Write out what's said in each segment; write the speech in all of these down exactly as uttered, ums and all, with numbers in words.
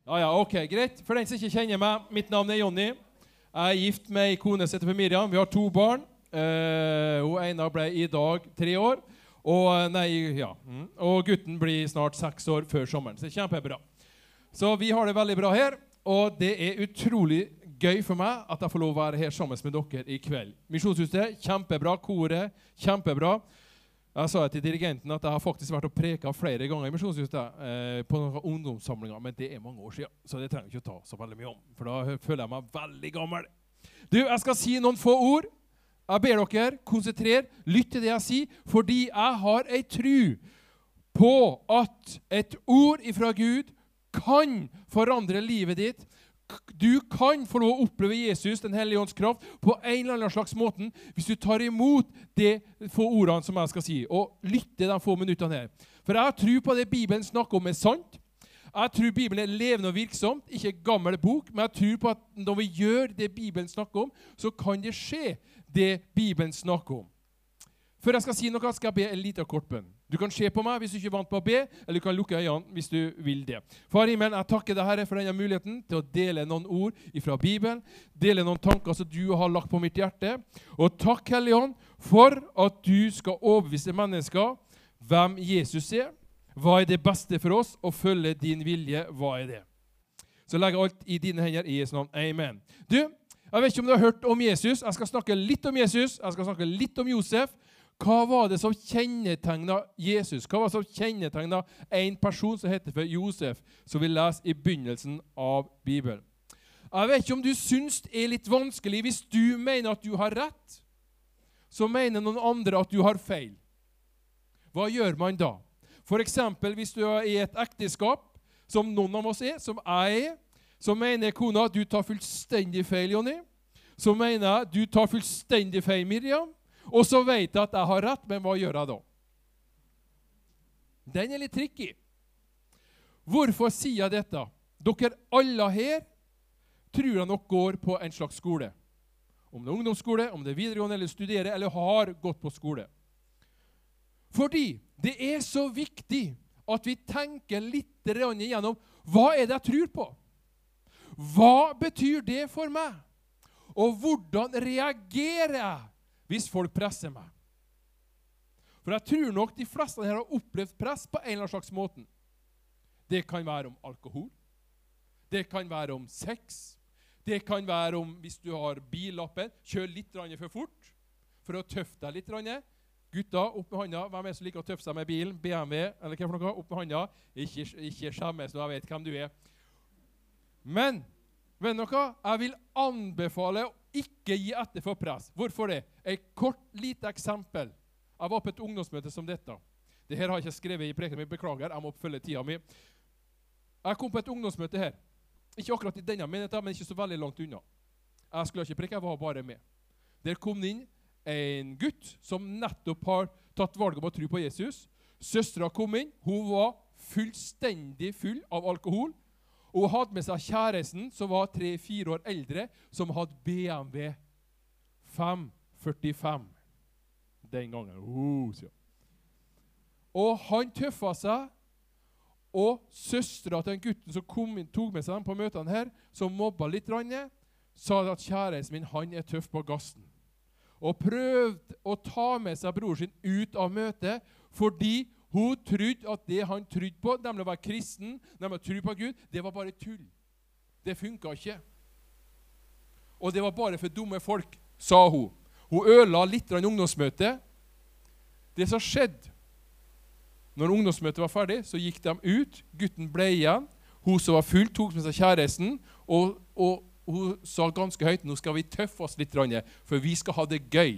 Ja, ja, ok, greit. For den som ikke kjenner meg, mitt navn er Jonny. Jeg er gift med en kone som heter Miriam. Vi har to barn. Uh, hun ene ble i dag tre år. Og, nei, ja. Mm. Og gutten blir snart seks år før sommeren. Så det er kjempebra. Så vi har det veldig bra her. Og det er utrolig gøy for meg at jeg får lov å være her sammen med dere i kveld. Misjonshuset, kjempebra. Koret, kjempebra. Jeg sa til dirigenten at jeg har faktisk vært og preket flere ganger i Misjonshuset eh, på noen ungdomssamlinger, men det er mange år siden, så det trenger jeg ikke å ta så veldig mye om, for da føler jeg meg veldig gammel. Du, jeg skal si noen få ord. Jeg ber dere konsentrere, lytt til det jeg sier, fordi jeg har en tro på at et ord ifra Gud kan forandre livet ditt. Du kan få lov å oppleve Jesus, den hellige ånds kraft, på en eller annen slags måte, hvis du tar imot de få ordene som jeg skal si, og lytter de få minuttene her. For jeg tror på det Bibelen snakker om er sant. Jeg tror Bibelen er levende og virksomt, ikke en gammel bok, men jeg tror på at når vi gjør det Bibelen snakker om, så kan det skje det Bibelen snakker om. Før jeg skal si noe, skal jeg be en liten kort bønn. Du kan se på meg hvis du ikke er vant på å be, eller du kan lukke øynene hvis du vil det. Far i himmelen, jeg takker deg, Herre, for denne muligheten til å dele noen ord fra Bibelen, dele noen tanker som du har lagt på mitt hjerte. Og takk, Hellige Ånd, for at du skal overbevise mennesker hvem Jesus er, hva er det beste for oss, og følge din vilje, hva er det. Så legg alt i dine hender i Jesu navn. Amen. Du, jeg vet ikke om du har hørt om Jesus. Jeg skal snakke litt om Jesus, jeg skal snakke litt om Josef. Hva var det som kjennetegnet Jesus? Hva var det som kjennetegnet en person som heter for Josef, som vi leser i begynnelsen av Bibelen? Jeg vet ikke om du synes det er litt vanskelig. Hvis du mener at du har rett, så mener noen andre at du har feil. Hva gjør man da? For eksempel hvis du er i et ekteskap, som noen av oss er, som jeg er, så mener kona at du tar fullstendig feil, Jonny. Så mener jeg du tar fullstendig feil, Miriam. Og så vet jeg at jeg har rett, men hva gjør jeg da? Den er litt tricky. Hvorfor sier jeg dette? Dere alle her tror jeg nok går på en slags skole. Om det er ungdomsskole, om det er videregående, eller studerer, eller har gått på skole. Fordi det er så viktig at vi tenker litt igjennom hva er det jeg tror på? Hva betyr det for meg? Og hvordan reagerer jeg hvis folk presser meg? For jeg tror nok de fleste her har opplevd press på en eller annen slags måte. Det kan være om alkohol. Det kan være om sex. Det kan være om, hvis du har billappen, kjør litt for fort, for å tøffe deg litt. Gutta, opp med hånda. Hvem er det som liker å tøffe seg med bilen? B M W, eller hva for noe? Opp med hånda. Ikke, ikke skjemmes når jeg vet hvem du er. Men, vet dere, jeg vil anbefale å ikke gi etter for press. Hvorfor det? Et kort, lite eksempel. Jeg var på et ungdomsmøte som dette. Det her har jeg ikke skrevet i preken min, beklager, jeg må oppfølge tida mi. Jeg kom på et ungdomsmøte her. Ikke akkurat i denne menigheten, men ikke så veldig langt unna. Jeg skulle ikke preke, jeg var bare med. Der kom inn en gutt som nettopp har tatt valg om å tro på Jesus. Søstera kom inn, hun var fullstendig full av alkohol, og hun hadde med seg kjæresten, som var tre-fire år eldre, som hadde B M W fem førtifem. Den gangen. Oh, så. Og han tøffa seg, og søstera til den gutten som kom inn, tog med seg dem på møtene her, som mobba litt, sa at kjæresten min, han er tøff på gassen. Og prøvde å ta med seg bror sin ut av møtet, fordi hun trodde at det han trodde på, nemlig å være kristen, nemlig å tro på Gud, det var bare tull. Det funket ikke. Og det var bare for dumme folk, sa hun. Hun øla litt av en ungdomsmøte. Det som skjedde, når ungdomsmøtet var ferdig, så gikk de ut, gutten ble igjen, hun som var full, tok med seg kjæresten, og, og hun sa ganske høyt, nå skal vi tøffe oss litt, for vi skal ha det gøy.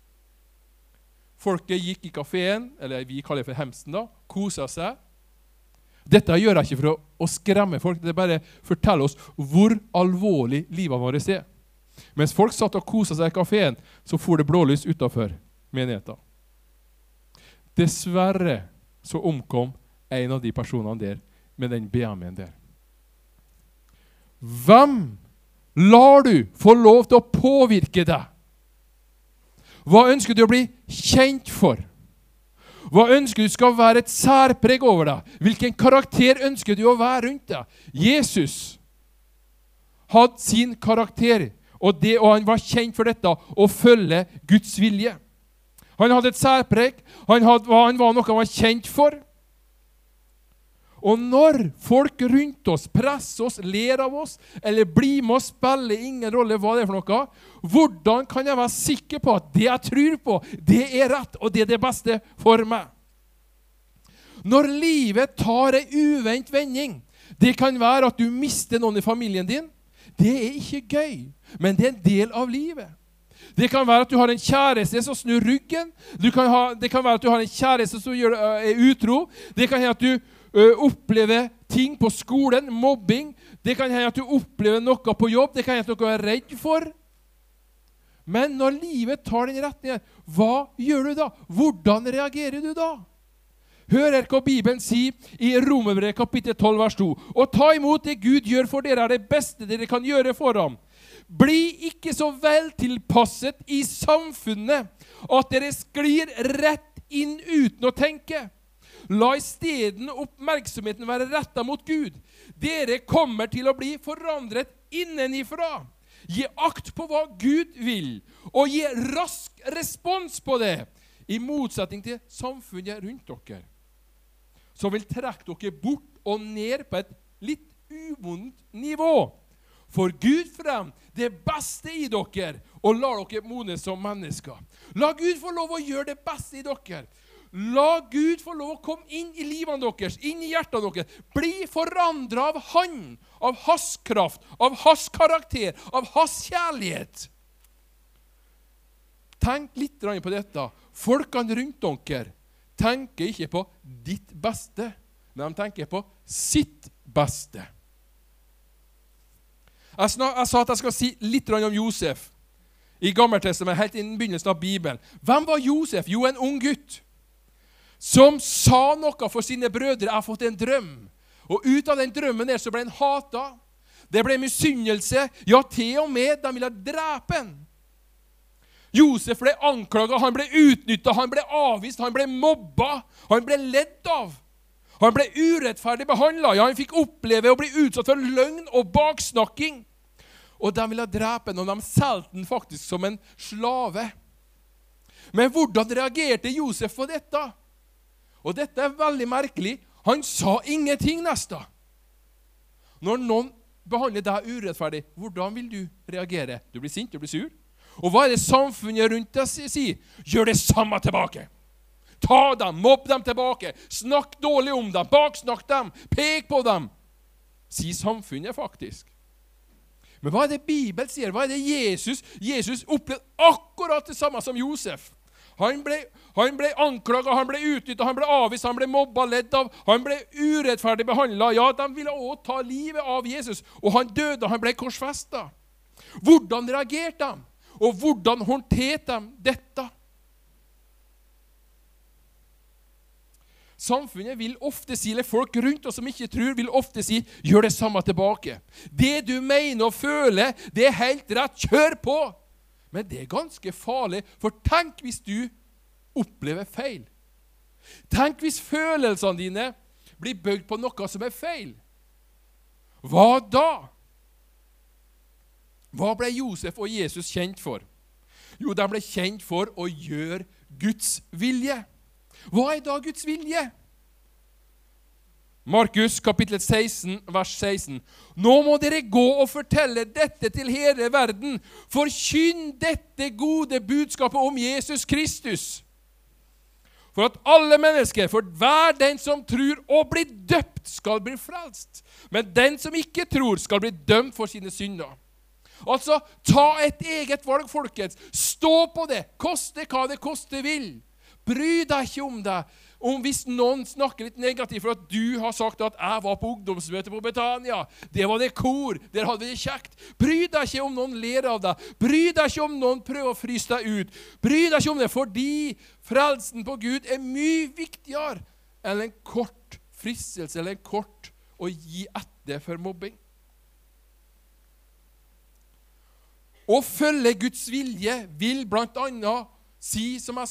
Folket gikk i kaféen, eller vi kaller det for hemsten da, koset seg. Dette gjør jeg ikke for å, å skremme folk, det bare forteller oss hvor alvorlig livet vårt er. Mens folk satt og koset seg i kaféen, så får det blålys utenfor menigheten. Dessverre så omkom en av de personene der, med den B M W-en der. Hvem lar du få lov til å påvirke deg? Hva ønsker du å bli kjent for? Hva ønsker du skal være et særpreg over deg? Hvilken karakter ønsker du å være rundt deg? Jesus hadde sin karakter, og, det, og han var kjent for dette, å følge Guds vilje. Han hadde et særpreg, han, hadde, han var noe han var kjent for. Og når folk rundt oss presser oss, ler av oss, eller blir med oss, spiller ingen rolle hva det er for noe, hvordan kan jeg være sikker på at det jeg tror på, det er rett, og det er det beste for meg? Når livet tar en uvent vending, det kan være at du mister noen i familien din, det er ikke gøy, men det er en del av livet. Det kan være at du har en kjæreste som snur ryggen, du kan ha, det kan være at du har en kjæreste som gjør, er utro, det kan hende at du Uh, oppleve ting på skolen, mobbing. Det kan hende at du opplever noe på jobb. Det kan hende at du er redd for. Men når livet tar den retningen, hva gjør du da? Hvordan reagerer du da? Hør her hva Bibelen sier i Romerbrevet kapittel tolv vers to. Og ta imot det Gud gjør for dere er det beste dere kan gjøre for ham. Bli ikke så vel tilpasset i samfunnet at dere sklir rett inn uten å tenke. La i stedet oppmerksomheten være rettet mot Gud. Dere kommer til å bli forandret innenifra. Gi akt på hva Gud vil, og gi rask respons på det, i motsetning til samfunnet rundt dere, som vil trekke dere bort og ned på et litt uvondt nivå. For Gud frem det beste i dere, og la dere modnes som mennesker. La Gud få lov å gjøre det beste i dere. La Gud få lov å komme inn i livene deres, inn i hjertene deres. Bli forandret av Han, av hans kraft, av hans karakter, av hans kjærlighet. Tenk litt på dette. Folkene rundt dere tenker ikke på ditt beste, men de tenker på sitt beste. Jeg, snak, jeg sa at jeg skal si litt om Josef i Gammeltestamentet, helt innen begynnelsen av Bibelen. Hvem var Josef? Jo, en ung gutt som sa noe for sine brødre. Jeg har fått en drøm. Og ut av den drømmen der så ble han hatet. Det ble misunnelse. Ja, til og med de ville drepe han. Josef ble anklaget, han ble utnyttet, han ble avvist, han ble mobbet, han ble ledd av. Han ble urettferdig behandlet. Ja, han fikk oppleve å bli utsatt for løgn og baksnakking. Og de ville drepe han, og de solgte han faktisk som en slave. Men hvordan reagerte Josef på dette? Og dette er veldig merkelig. Han sa ingenting nesten. Når noen behandler deg urettferdig, hvordan vil du reagere? Du blir sint, du blir sur. Og hva er det samfunnet rundt deg sier? Gjør det samme tilbake. Ta dem, mobb dem tilbake. Snakk dårlig om dem, baksnakk dem, pek på dem. Sier samfunnet faktisk. Men hva er det Bibelen sier? Hva er det Jesus? Jesus opplevde akkurat det samme som Josef. Han ble, han ble anklaget, han ble utnyttet, han ble avvist, han ble mobbet, ledd av, han ble urettferdig behandlet. Ja, de ville også ta livet av Jesus, og han døde, han ble korsfestet. Hvordan reagerte de? Og hvordan håndterte de dette? Samfunnet vil ofte si, eller folk rundt oss som ikke tror, vil ofte si, gjør det samme tilbake. Det du mener og føler, det er helt rett, kjør på. Men det er ganske farlig, for tenk hvis du opplever feil. Tenk hvis følelsene dine blir bygd på noe som er feil. Hva da? Hva ble Josef og Jesus kjent for? Jo, de ble kjent for å gjøre Guds vilje. Hva er da Guds vilje? Markus kapittel seksten, vers seksten. Nå må dere gå og fortelle dette til hele verden. Forkynn dette gode budskapet om Jesus Kristus. For at alle mennesker, for hver den som tror og blir døpt, skal bli frelst. Men den som ikke tror, skal bli dømt for sine synder. Altså, ta et eget valg, folkens. Stå på det. Koste hva det koste vil. Bry deg ikke om det. Om hvis noen snakker litt negativt for at du har sagt at jeg var på ungdomsmøte på Betania, det var det kor, der hadde vi det kjekt. Bry deg ikke om noen ler av deg. Bry deg ikke om noen prøver å fryse deg ut. Bry deg ikke om det, fordi frelsen på Gud er mye viktigere enn en kort fristelse eller en kort å gi etter for mobbing. Å følge Guds vilje vil blant annet si, som jeg har sagt,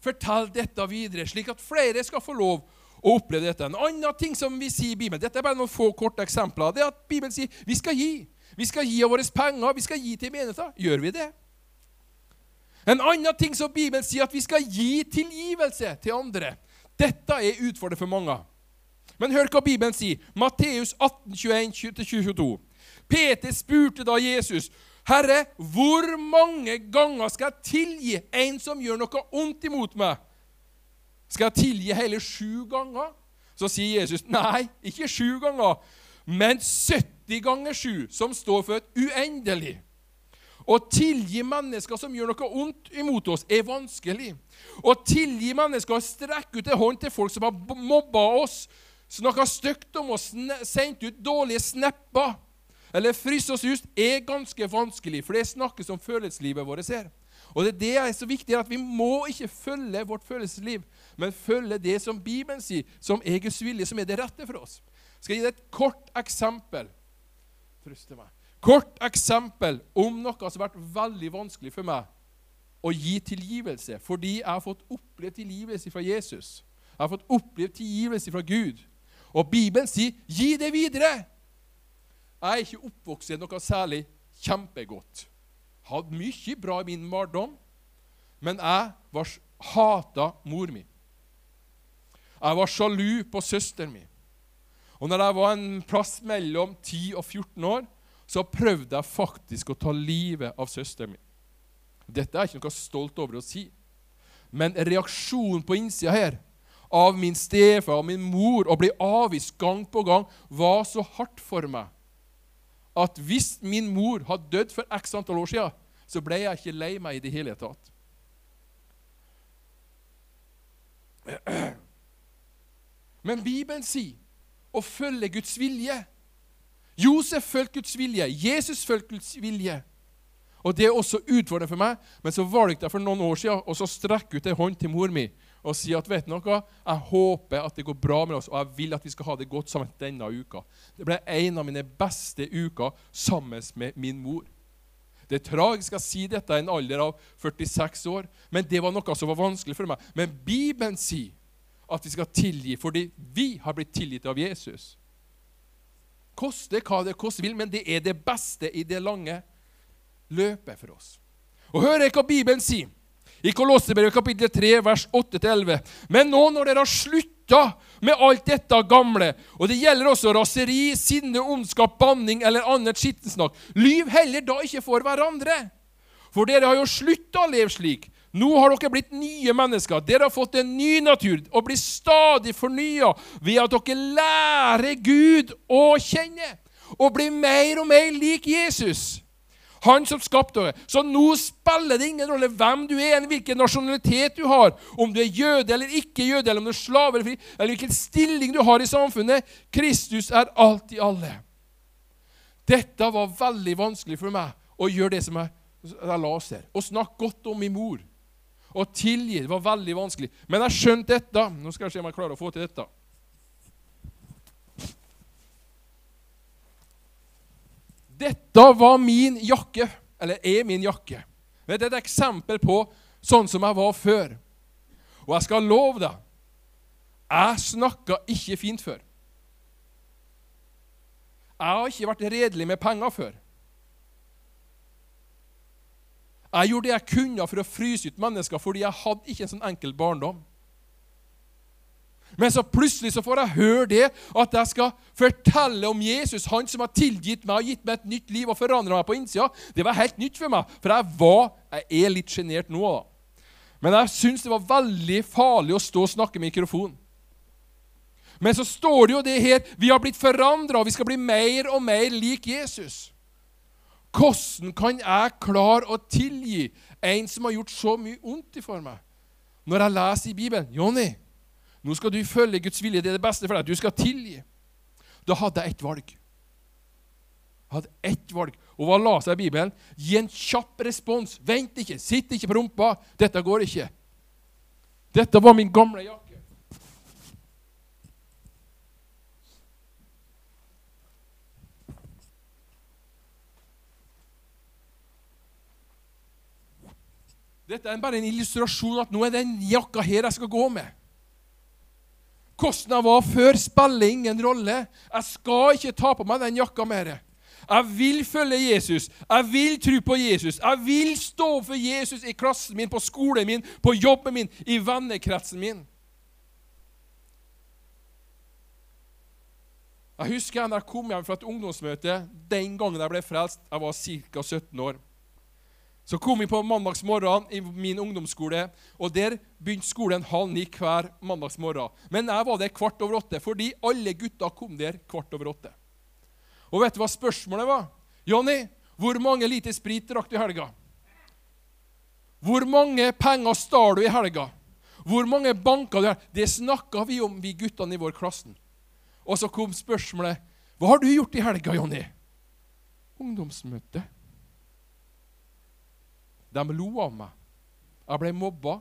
fortell dette videre, slik at flere skal få lov å oppleve dette. En annen ting som vi sier i Bibelen, dette er bare noen få korte eksempler, det er at Bibelen sier vi skal gi. Vi skal gi av våre penger, vi skal gi til menigheter. Gjør vi det? En annen ting som Bibelen sier, at vi skal gi tilgivelse til andre. Dette er utfordrende for mange. Men hør hva Bibelen sier. Matteus atten, tjueen til tjueto. Peter spurte da Jesus, Herre, hvor mange ganger skal jeg tilgi en som gjør noe ondt imot meg? Skal jeg tilgi hele sju ganger? Så sier Jesus, nei, ikke sju ganger, men sytti ganger sju, som står for et uendelig. Å tilgi mennesker som gjør noe ondt imot oss, er vanskelig. Å tilgi mennesker og strekke ut en hånd til folk som har mobbet oss, snakket stygt om oss, sendt ut dårlige snapper, eller fryst oss ut, er ganske vanskelig, for det snakkes om følelseslivet vårt her. Og det er det er så viktig, at vi må ikke følge vårt følelsesliv, men følge det som Bibelen sier, som er Guds vilje, som er det rette for oss. Skal jeg gi deg et kort eksempel? Trøste meg. Kort eksempel om noe som har vært veldig vanskelig for meg å gi tilgivelse, fordi jeg har fått oppleve tilgivelse fra Jesus. Jeg har fått oppleve tilgivelse fra Gud. Og Bibelen sier, gi det videre. Jeg er ikke oppvokset noe særlig kjempegodt. Hadde mye bra i min barndom, men jeg var hatet mor mi. Jeg var sjalu på søster mi. Og når jeg var en plass mellom ti og fjorten år, så prøvde jeg faktisk å ta livet av søster mi. Dette er ikke noe stolt over å si. Men reaksjonen på innsida her, av min stefar og min mor, å bli avvist gang på gang, var så hardt for meg, at hvis min mor hadde dødd for x antall år siden, så ble jeg ikke lei meg i det hele tatt. Men Bibelen sier å følge Guds vilje. Josef følte Guds vilje, Jesus følte Guds vilje. Og det er også utfordrende for meg, men så valgte jeg for noen år siden, og så strekke ut en hånd til mor mi, og si at, vet du noe, jeg håper at det går bra med oss, og jeg vil at vi skal ha det godt sammen denne uka. Det ble en av mine beste uker sammen med min mor. Det er tragisk å si dette i en alder av førtiseks år, men det var noe som var vanskelig for meg. Men Bibelen sier at vi skal tilgi, fordi vi har blitt tilgitt av Jesus. Koste hva det koste vil, men det er det beste i det lange løpet for oss. Og hør hva Bibelen sier. I Kolossebrevet kapittel tre, vers åtte til elleve. Men nå når dere har sluttet med alt dette gamle, og det gjelder også raseri, sinne, ondskap, banning eller annet skittensnakk, lyv heller da ikke for hverandre. For dere har jo sluttet å leve slik. Nå har dere blitt nye mennesker. Dere har fått en ny natur og blir stadig fornyet ved at dere lærer Gud å kjenne og blir mer og mer lik Jesus. Han som skapte dere. Så nå spiller det ingen rolle hvem du er, hvilken nasjonalitet du har, om du er jøde eller ikke jøde, eller om du er slave eller fri, eller hvilken stilling du har i samfunnet. Kristus er alt i alle. Dette var veldig vanskelig for meg å gjøre det som jeg, jeg la oss her. Å snakke godt om min mor. Og tilgi, det var veldig vanskelig. Men jeg skjønte dette. Nå skal jeg se om jeg klarer å få til dette. Dette var min jakke, eller er min jakke. Det er et eksempel på sånn som jeg var før. Og jeg skal love deg, jeg snakket ikke fint før. Jeg har ikke vært redelig med penger før. Jeg gjorde det jeg kunne for å fryse ut mennesker, fordi jeg hadde ikke en sånn enkel barndom. Men så plutselig så får jeg høre det, at jeg skal fortelle om Jesus, han som har tilgitt meg og gitt meg et nytt liv og forandret meg på innsida. Det var helt nytt for meg, for jeg var, jeg er litt genert nå da. Men jeg synes det var veldig farlig å stå og snakke med mikrofon. Men så står det jo det her, vi har blitt forandret, og vi skal bli mer og mer lik Jesus. Hvordan kan jeg klare å tilgi en som har gjort så mye ondt for meg? Når jeg leser i Bibelen, Jonny, nå skal du følge Guds vilje, det er det beste for deg, du skal tilgi. Da hadde jeg ett valg. Jeg hadde ett valg. Og hva la seg i Bibelen? Gi en kjapp respons. Vent ikke, sitt ikke på rumpa. Dette går ikke. Dette var min gamle jakke. Dette er bare en illustrasjon at nå er den jakka her jeg skal gå med. Hvordan jeg var før spiller ingen rolle. Jeg skal ikke ta på meg den jakka mer. Jeg vil følge Jesus. Jeg vil tro på Jesus. Jeg vil stå for Jesus i klassen min, på skolen min, på jobben min, i vennekretsen min. Jeg husker da jeg kom hjem fra et ungdomsmøte, den gangen jeg ble frelst, jeg var ca. sytten år. Så kom vi på mandagsmorgen i min ungdomsskole, og der begynte skolen halv ni hver mandagsmorgen. Men jeg var der kvart over åtte, fordi alle gutta kom der kvart over åtte. Og vet du hva spørsmålet var? Jonny, hvor mange liter sprit drakk du i helga? Hvor mange penger stal du i helga? Hvor mange banker du i helga? Det snakket vi om, vi guttene i vår klassen. Og så kom spørsmålet, hva har du gjort i helga, Jonny? Ungdomsmøte. De lo av meg. Jeg ble mobba.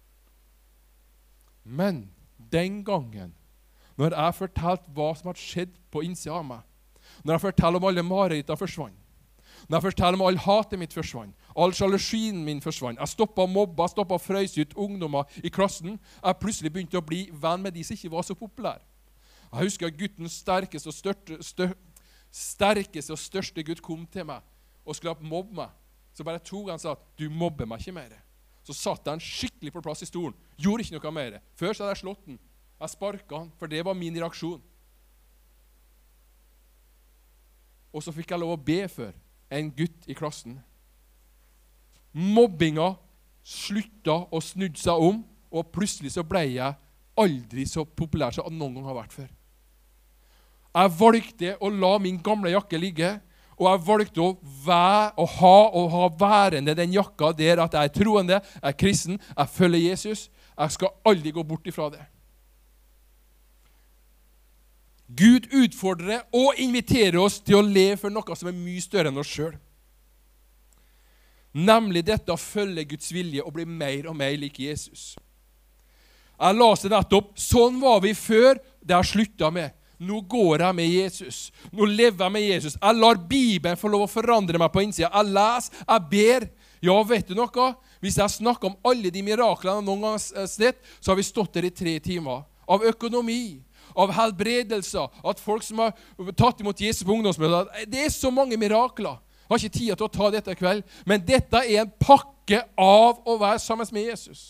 Men den gangen, når jeg fortalte hva som hadde skjedd på innsida av meg, når jeg fortalte om alle marerittene forsvant, når jeg fortalte om all hatet mitt forsvant, all sjalusien min forsvant, jeg stoppet mobba, stoppet frøys ut ungdommer i klassen, jeg plutselig begynte å bli venn med de som ikke var så populære. Jeg husker at guttens sterkeste og, største, stør, sterkeste og største gutt kom til meg og skulle mobbe meg. Så bare tog han og sa at du mobber meg ikke mer. Så satt han skikkelig på plass i stolen, gjorde ikke noe mer. Før så hadde jeg slått han, jeg sparket han, for det var min reaksjon. Og så fikk jeg lov å be for en gutt i klassen. Mobbinga sluttet og snudde seg om, og plutselig så ble jeg aldri så populær som jeg noen gang har vært før. Jeg valgte å la min gamle jakke ligge, og jeg valgte å, være, å ha og ha værende den jakka der at jeg er troende, jeg er kristen, jeg følger Jesus. Jeg skal aldri gå bort ifra det. Gud utfordrer og inviterer oss til å leve for noe som er mye større enn oss selv. Nemlig dette å følge Guds vilje og bli mer og mer lik Jesus. Jeg leste nettopp, sånn var vi før det har sluttet med. Nå går jeg med Jesus. Nå lever jeg med Jesus. Jeg lar Bibelen få lov å forandre meg på innsida. Jeg leser, jeg ber. Ja, vet du noe? Hvis jeg snakker om alle de miraklene jeg noen gang har sett, så har vi stått der i tre timer. Av økonomi, av helbredelser, at folk som har tatt imot Jesus på ungdomsmøtet. Det er så mange mirakler. Jeg har ikke tid til å ta dette i kveld, men dette er en pakke av å være sammen med Jesus.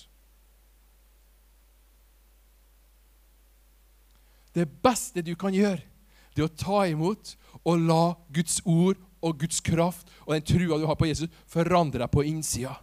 Det beste du kan gjøre, det er å ta imot og la Guds ord og Guds kraft og den trua du har på Jesus forandre deg på innsida.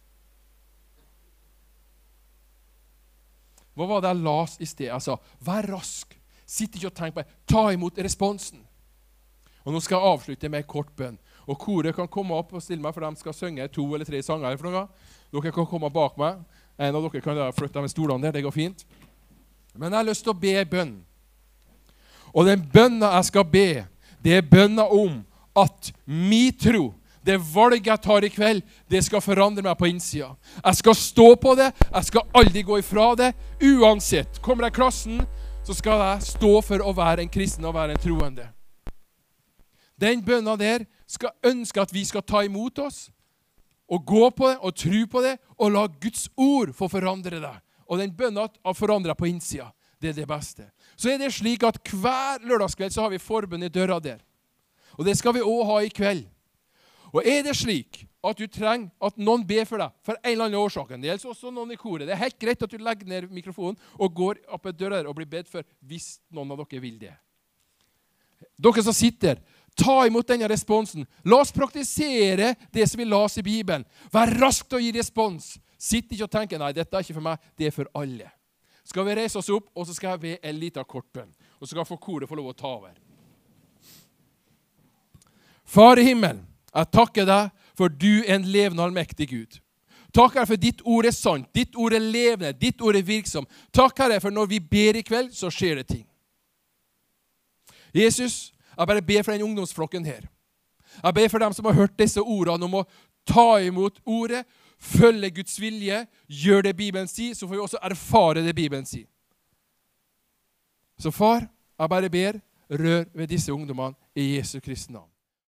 Hva var det jeg las i sted? Jeg sa, vær rask. Sitt ikke og tenk på det. Ta imot responsen. Og nå skal jeg avslutte med en kort bønn. Og koret kan komme opp og stille meg, for de skal synge to eller tre sanger. For noe. Dere kan komme bak meg. En av dere kan flytte med stolene der, det går fint. Men jeg har lyst til å be bønn. Og den bønna jeg skal be, det er bønna om at min tro, det valget jeg tar i kveld, det skal forandre meg på innsida. Jeg skal stå på det, jeg skal aldri gå ifra det, uansett. Kommer jeg i klassen, så skal jeg stå for å være en kristen og være en troende. Den bønna der skal ønske at vi skal ta imot oss, og gå på det, og tro på det, og la Guds ord få forandre det. Og den bønna har forandret på innsida. Det er det beste. Så er det slik at hver lørdagskveld så har vi forbønn i døra der. Og det skal vi også ha i kveld. Og er det slik at du trenger at noen ber for deg, for en eller annen årsak, det gjelder også noen i koret, det er helt greit at du legger ned mikrofonen og går opp i døra der og blir bedt for, hvis noen av dere vil det. Dere som sitter, ta imot denne responsen. La oss praktisere det som vi las i Bibelen. Vær rask til å gi respons. Sitt ikke og tenk, nei, dette er ikke for meg, det er for alle. Skal vi reise oss opp, og så skal jeg be en liten kort bønn. Og så skal få koret få lov å ta over. Far i himmelen, jeg takker deg for du er en levende allmektig Gud. Takk Herre for ditt ord er sant, ditt ord er levende, ditt ord er virksom. Takk Herre for når vi ber i kveld, så skjer det ting. Jesus, jeg bare ber for den ungdomsflokken her. Jeg ber for dem som har hørt disse ordene om å ta imot ordet, følge Guds vilje, gjør det Bibelen sier, så får vi også erfare det Bibelen sier. Så far, jeg bare ber, rør ved disse ungdommene i Jesu Kristi navn.